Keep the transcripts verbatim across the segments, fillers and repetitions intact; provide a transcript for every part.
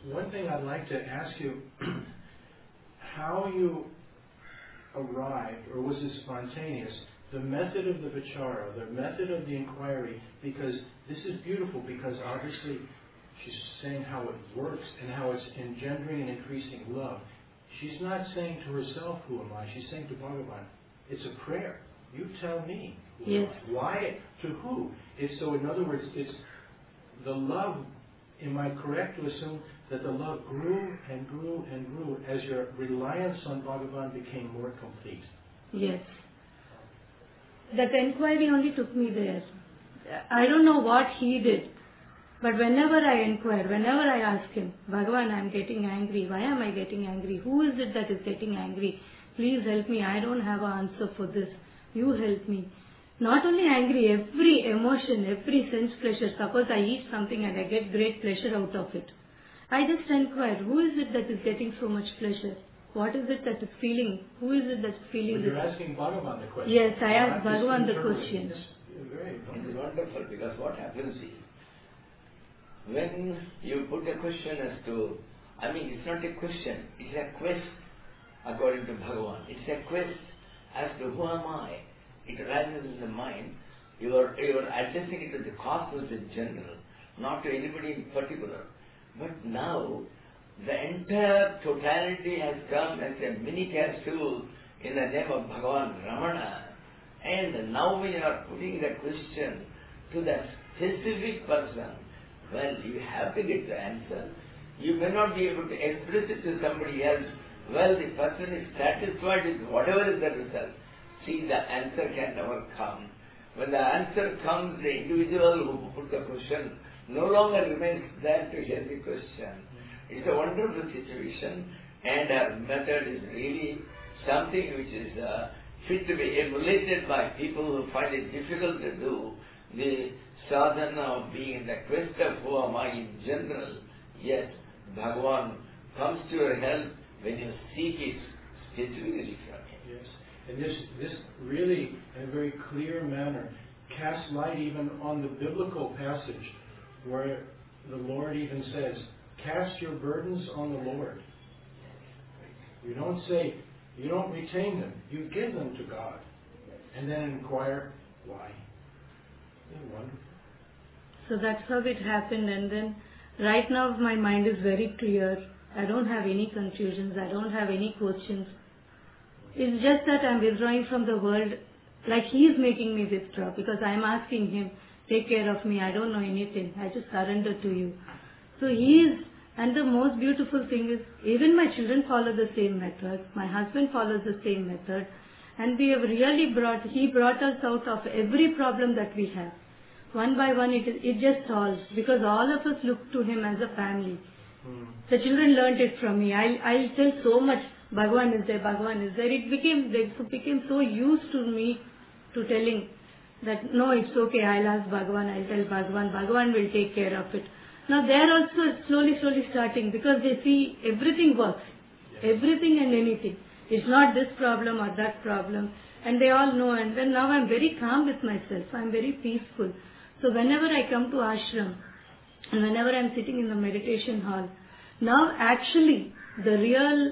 one thing I'd like to ask you, how you arrived, or was it spontaneous, the method of the vichara, the method of the inquiry, because this is beautiful, because obviously she's saying how it works and how it's engendering and increasing love. She's not saying to herself, who am I? She's saying to Bhagavan, it's a prayer. You tell me. Yes. Why? To who? It's so, in other words, it's the love. Am I correct to assume that the love grew and grew and grew as your reliance on Bhagavan became more complete? Yes. That inquiry only took me there. I don't know what he did, but whenever I inquire, whenever I ask him, Bhagavan, I'm getting angry. Why am I getting angry? Who is it that is getting angry? Please help me. I don't have an answer for this. You help me. Not only angry, every emotion, every sense pleasure. Suppose I eat something and I get great pleasure out of it. I just inquire, who is it that is getting so much pleasure? What is it that is feeling? Who is it that's feeling but this? You're asking Bhagavan the question. Yes, I Not asked Bhagavan the interpreting. question. Yes, very It is wonderful, because what happens is, when you put a question as to, I mean, it's not a question, it's a quest according to Bhagavan. It's a quest as to who am I. It arises in the mind. You are, you are addressing it to the cosmos in general, not to anybody in particular. But now, the entire totality has come as a mini capsule in the name of Bhagavan Ramana. And now we are putting the question to the specific person. Well, you have to get the answer. You may not be able to express it to somebody else. Well, the person is satisfied with whatever is the result. See, the answer can never come. When the answer comes, the individual who put the question no longer remains there to hear the question. It's a wonderful situation, and our method is really something which is uh, fit to be emulated by people who find it difficult to do. The sadhana of being in the quest of who am I in general, yet Bhagavan comes to your help when you seek it specifically from him. Yes, and this, this really, in a very clear manner, casts light even on the biblical passage where the Lord even says, cast your burdens on the Lord. You don't say, you don't retain them, you give them to God. And then inquire, why? Isn't it wonderful? So that's how it happened, and then right now my mind is very clear. I don't have any confusions, I don't have any questions. It's just that I'm withdrawing from the world like he is making me withdraw, because I'm asking him, take care of me, I don't know anything, I just surrender to you. So he is, and the most beautiful thing is, even my children follow the same method, my husband follows the same method, and we have really brought, he brought us out of every problem that we have. One by one it, it just solves, because all of us look to him as a family. Mm. The children learned it from me. I I tell so much, Bhagavan is there, Bhagavan is there. It became, they became so used to me to telling that, no, it's okay, I'll ask Bhagavan, I'll tell Bhagavan, Bhagavan will take care of it. Now they are also slowly, slowly starting, because they see everything works, yes. Everything and anything. It's not this problem or that problem. And they all know, and then now I'm very calm with myself, I'm very peaceful. So whenever I come to ashram, and whenever I'm sitting in the meditation hall, now actually the real,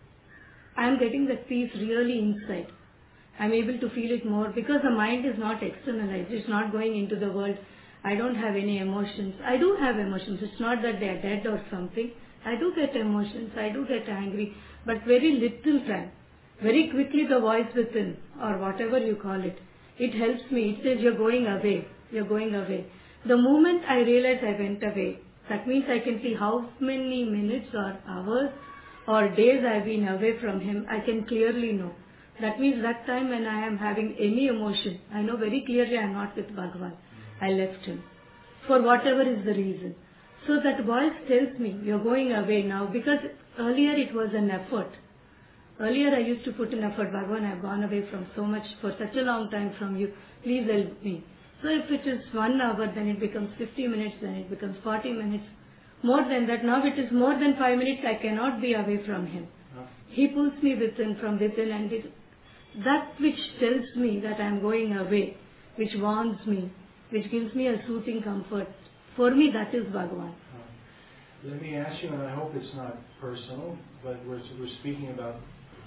I'm getting that peace really inside. I'm able to feel it more, because the mind is not externalized, it's not going into the world. I don't have any emotions. I do have emotions. It's not that they are dead or something. I do get emotions. I do get angry. But very little time. Very quickly the voice within, or whatever you call it, it helps me. It says, you're going away. You're going away. The moment I realize I went away, that means I can see how many minutes or hours or days I've been away from him. I can clearly know. That means that time when I am having any emotion, I know very clearly I am not with Bhagavan. I left him, for whatever is the reason. So that voice tells me, you're going away now, because earlier it was an effort. Earlier I used to put an effort, Bhagavan, I've gone away from so much, for such a long time from you, please help me. So if it is one hour, then it becomes fifty minutes, then it becomes forty minutes. More than that, now it is more than five minutes, I cannot be away from him. He pulls me within, from within, and it, that which tells me that I am going away, which warns me, which gives me a soothing comfort. For me, that is Bhagavan. Let me ask you, and I hope it's not personal, but we're, we're speaking about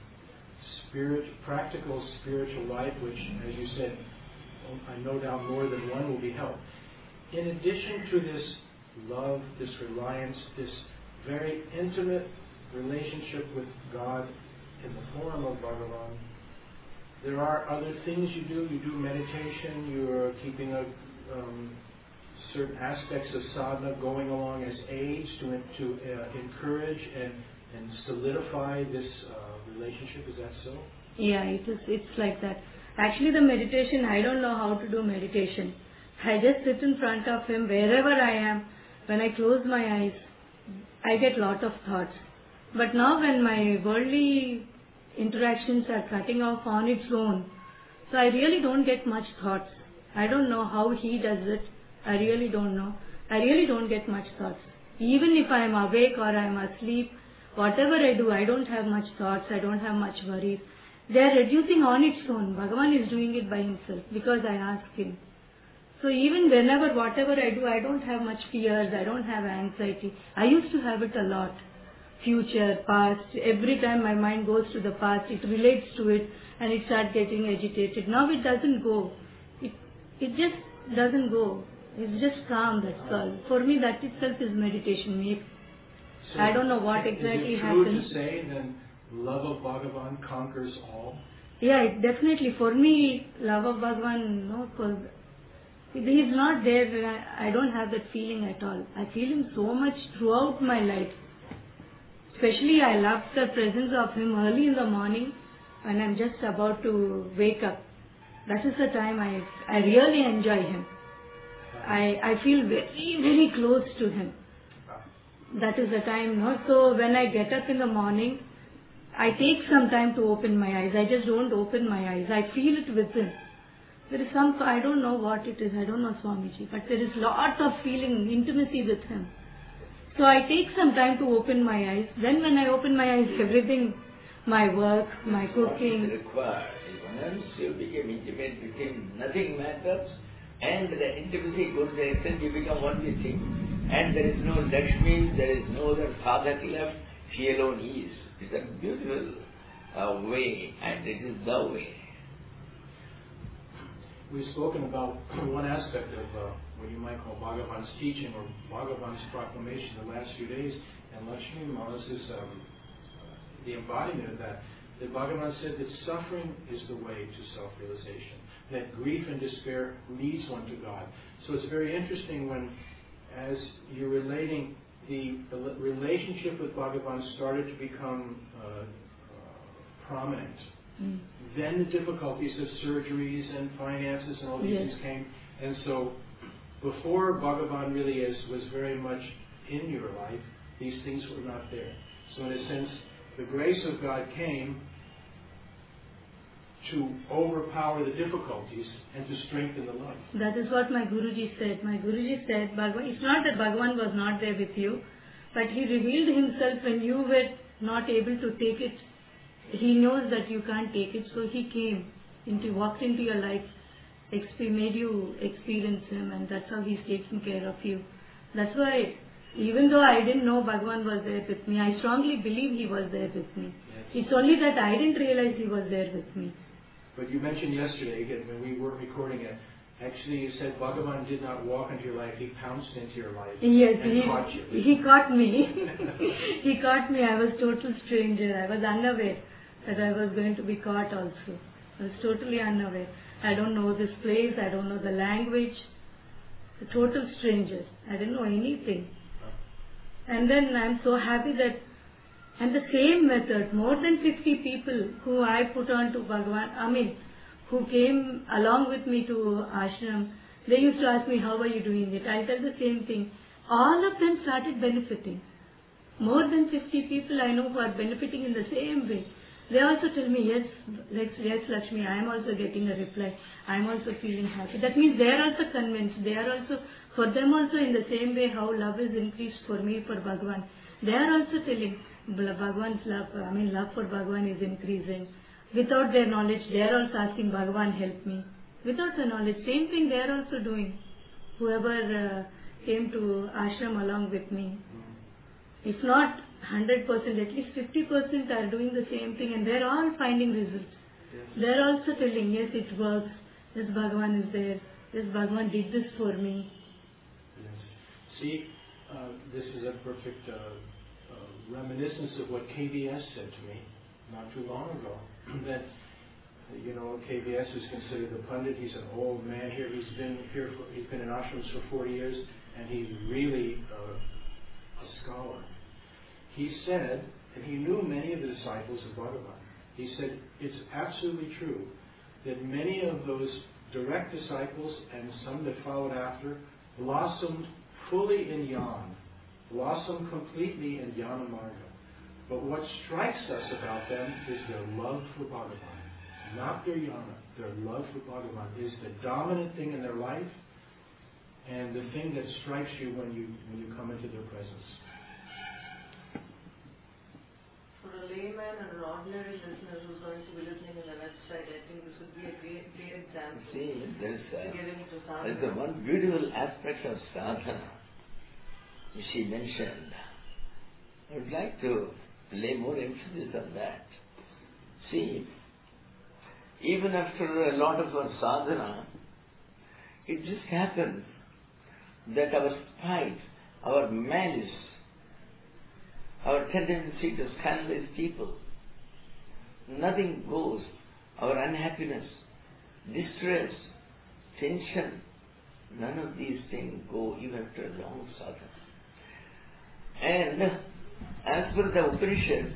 spirit, practical spiritual life, which, as you said, I no doubt more than one will be helped. In addition to this love, this reliance, this very intimate relationship with God in the form of Bhagavan, there are other things you do. You do meditation, you're keeping a, um, certain aspects of sadhana going along as aids to, to uh, encourage and, and solidify this uh, relationship. Is that so? Yeah, it is. It's like that. Actually, the meditation, I don't know how to do meditation. I just sit in front of him wherever I am. When I close my eyes, I get lot of thoughts. But now when my worldly interactions are cutting off on its own, so I really don't get much thoughts. I don't know how he does it. I really don't know. I really don't get much thoughts. Even if I am awake or I am asleep, whatever I do, I don't have much thoughts. I don't have much worries. They are reducing on its own. Bhagavan is doing it by himself because I ask him. So even whenever, whatever I do, I don't have much fears. I don't have anxiety. I used to have it a lot. Future, past. Every time my mind goes to the past, it relates to it and it starts getting agitated. Now it doesn't go. It, it just doesn't go. It's just calm, that's all. For me, that itself is meditation. Maybe. So I don't know what exactly happens. Is it true to say then love of Bhagavan conquers all? Yeah, it definitely. For me, love of Bhagavan, no, because he is not there. I don't have that feeling at all. I feel him so much throughout my life. Especially, I love the presence of him early in the morning when I'm just about to wake up. That is the time I I really enjoy him. I, I feel very, very close to him. That is the time, no? So when I get up in the morning, I take some time to open my eyes. I just don't open my eyes. I feel it within. There is some, I don't know what it is. I don't know Swamiji. But there is lot of feeling, intimacy with him. So I take some time to open my eyes. Then when I open my eyes, everything, my work, my cooking. What is required. Once you become intimate with him, nothing matters. And the intimacy goes to the extent you become one with him. And there is no Lakshmi, there is no other sadhak left. He alone is. It's a beautiful uh, way, and it is the way. We've spoken about one aspect of uh, what you might call Bhagavan's teaching or Bhagavan's proclamation the last few days, and Lakshmi Malas is um, the embodiment of that. That Bhagavan said that suffering is the way to self-realization, that grief and despair leads one to God. So it's very interesting when, as you're relating, the, the relationship with Bhagavan started to become uh, uh, prominent. Mm. Then the difficulties of surgeries and finances and all these yes. things came. And so before Bhagavan really is, was very much in your life, these things were not there. So in a sense, the grace of God came to overpower the difficulties and to strengthen the love. That is what my Guruji said. My Guruji said, Bhagavan, it's not that Bhagavan was not there with you, but he revealed himself when you were not able to take it. He knows that you can't take it, so he came, into, walked into your life, exp- made you experience him, and that's how he's taking care of you. That's why, even though I didn't know Bhagavan was there with me, I strongly believe he was there with me. Yes. It's only that I didn't realize he was there with me. But you mentioned yesterday, again, when we were recording it, actually you said Bhagavan did not walk into your life, he pounced into your life yes, and he, caught you. He caught me. He caught me. I was total stranger. I was unaware that I was going to be caught also. I was totally unaware. I don't know this place, I don't know the language. A total stranger. I didn't know anything. And then I'm so happy that, and the same method, more than fifty people who I put on to Bhagavan, I mean, who came along with me to ashram, they used to ask me, how are you doing it? I said the same thing. All of them started benefiting. More than fifty people I know who are benefiting in the same way. They also tell me, yes, yes, Lakshmi, I am also getting a reply. I am also feeling happy. That means they are also convinced. They are also, for them also in the same way how love is increased for me, for Bhagavan. They are also telling, Bhagavan's love, I mean love for Bhagavan is increasing. Without their knowledge, they are also asking Bhagavan help me. Without the knowledge, same thing they are also doing. Whoever uh, came to ashram along with me. If not one hundred percent, at least fifty percent are doing the same thing and they're all finding results. Yes. They're also telling, yes, it works. Yes, Bhagavan is there. Yes, Bhagavan did this for me. Yes. See, uh, this is a perfect uh, uh, reminiscence of what K V S said to me not too long ago. That, you know, K V S is considered a pundit. He's an old man here. He's been here. For, he's been in ashrams for forty years, and he's really uh, a scholar. He said, and he knew many of the disciples of Bhagavan. He said it's absolutely true that many of those direct disciples and some that followed after blossomed fully in Jnana, blossomed completely in Jnana Marga. But what strikes us about them is their love for Bhagavan. Not their Jnana, their love for Bhagavan is the dominant thing in their life and the thing that strikes you when you when you come into their presence. For a layman and an ordinary listener who's going to be listening on the website, I think this would be a great, great example. See, there's to a, get into there's sadhana. a one beautiful aspect of sadhana which she mentioned. I would like to lay more emphasis on that. See, even after a lot of our sadhana, it just happens that our spite, our malice, our tendency to scandalize people, nothing goes. Our unhappiness, distress, tension, none of these things go even after a long sadhana. And as per the Upanishad,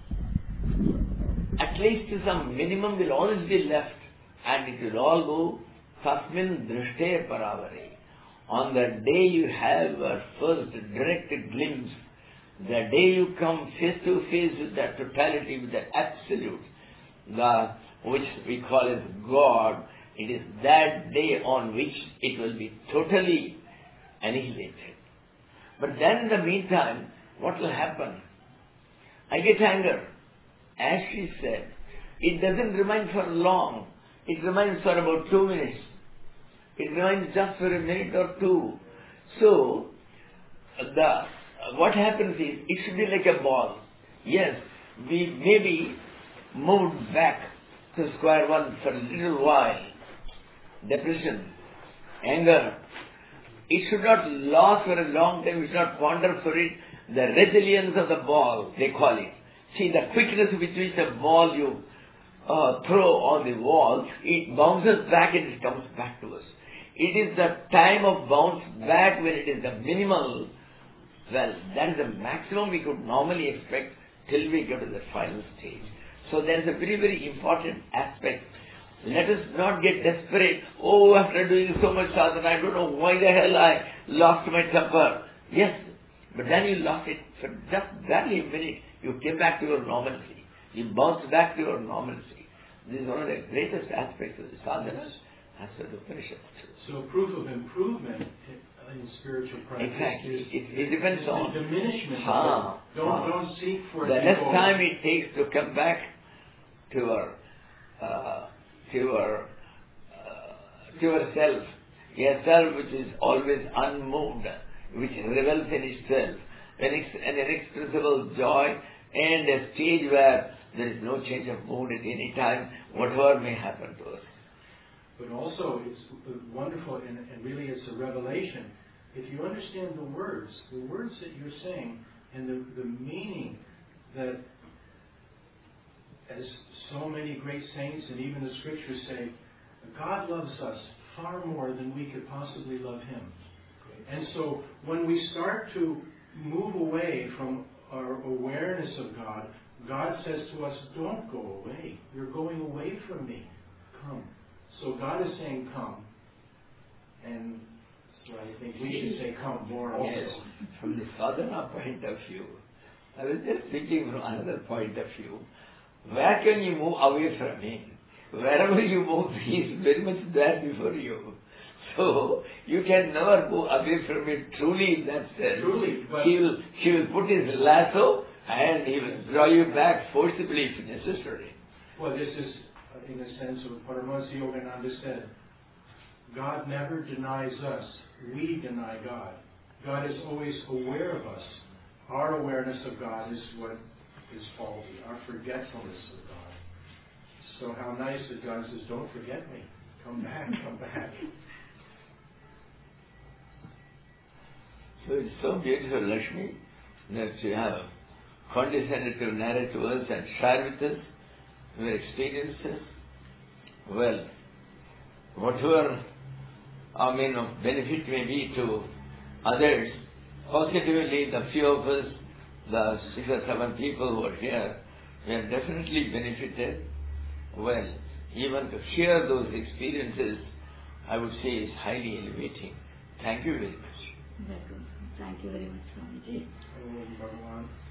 at least some minimum will always be left, and it will all go tasmin drishte paravare. On the day you have a first direct glimpse, the day you come face to face with that totality, with that absolute, the which we call as God, it is that day on which it will be totally annihilated. But then in the meantime, what will happen? I get anger. As she said, it doesn't remain for long. It remains for about two minutes. It remains just for a minute or two. So, the what happens is, it should be like a ball. Yes, we may be moved back to square one for a little while. Depression, anger. It should not last for a long time. We should not ponder for it. The resilience of the ball, they call it. See, the quickness with which the ball you uh, throw on the wall, it bounces back and it comes back to us. It is the time of bounce back when it is the minimal. Well, that is the maximum we could normally expect till we get to the final stage. So there is a very, very important aspect. Let us not get desperate. Oh, after doing so much sadhana, I don't know why the hell I lost my temper. Yes, but then you lost it for just barely a minute. You came back to your normalcy. You bounced back to your normalcy. This is one of the greatest aspects of the sadhana, as per the Upanishad. So proof of improvement in, in spiritual practice exactly. is, it, it depends is on the diminishment ha, of it. Don't, ha. don't seek for the it. less to go. time it takes to come back to our uh, to our uh, to ourself, a self which is always unmoved, which revels in itself, an, ex- an inexpressible joy, and a stage where there is no change of mood at any time, whatever may happen to us. But also, it's wonderful, and, and really it's a revelation. If you understand the words, the words that you're saying, and the, the meaning that, as so many great saints and even the scriptures say, God loves us far more than we could possibly love Him. And so when we start to move away from our awareness of God, God says to us, don't go away. You're going away from me. Come. So God is saying, come. And so I think we should say, come more also. Yes, from the sadhana point of view, I was just thinking from another point of view, where can you move away from Him? Wherever you move, He is very much there before you. So, you can never go away from it truly in that sense. Truly, but he will, he will put His lasso and He will draw you back forcibly if necessary. Well, this is, in a sense, what Paramahansa Yogananda said. God never denies us. We deny God. God is always aware of us. our awareness of God is what is faulty, our forgetfulness of God. So how nice that God says, don't forget me. Come back, come back. So it's so beautiful, Lakshmi, that you have condescended to narrate to us and share with us your experiences. Well, whatever I mean of benefit may be to others, positively the few of us, the six or seven people who are here, we have definitely benefited. Well, even to share those experiences, I would say is highly elevating. Thank you very much. Welcome. Thank you very much, Swamiji. Om Bhagavan.